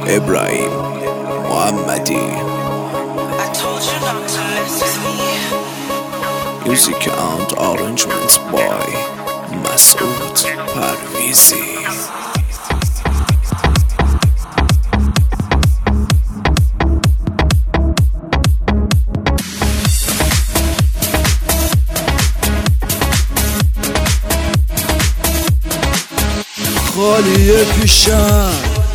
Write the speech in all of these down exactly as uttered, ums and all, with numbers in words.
ابراهیم محمدی. Music and arrangements by مسعود پرویزی. خالیه پیشم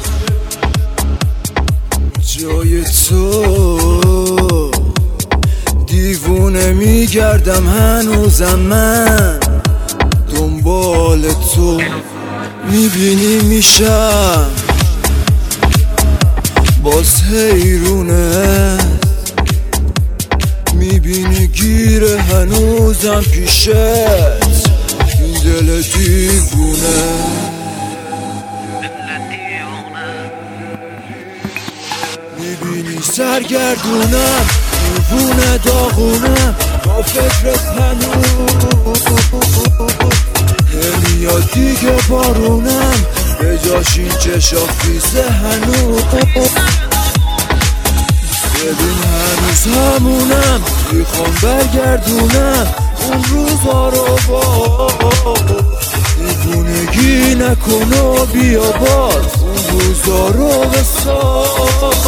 جای تو، دیوونه میگردم هنوزم من دنبال تو. میبینی میشم باز حیرونه، میبینی گیره هنوزم پیشت این دل دیوونه. میبینی سرگردونم دیوونه داغونم با فکرت هنوز نمیاد دیگه بارونم به جاش این چشا خیزه هنوز. ببین هنوز همونم میخوام برگردونم اون روزا رو باز. دیوونگی نکن و بیا باز اون روزا رو بساز.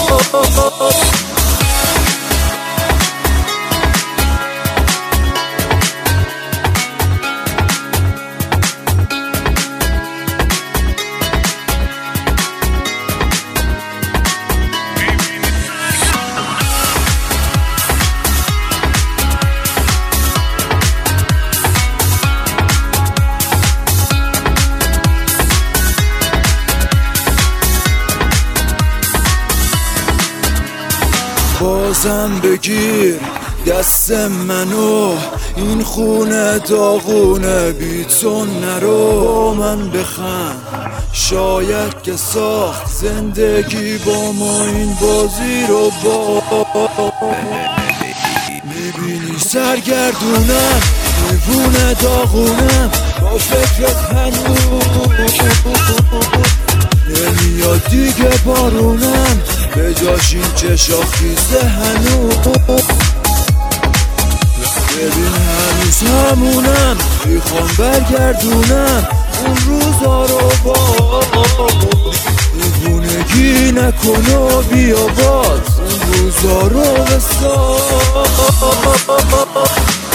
بازم بگیر دست منو، این خونه داغونه بی تو نرو. من بخند شاید که ساخت زندگی با ما این بازی رو با. میبینی سرگردونم دیوونه داغونم با فکرت هنوز نمیاد دیگه بارونم به جاش این چشا خیزه هنوز. ببین هنوز همونم میخوام برگردونم اون روزا رو باز. دیوونگی نکن و بیا باز اون روزا رو بساز.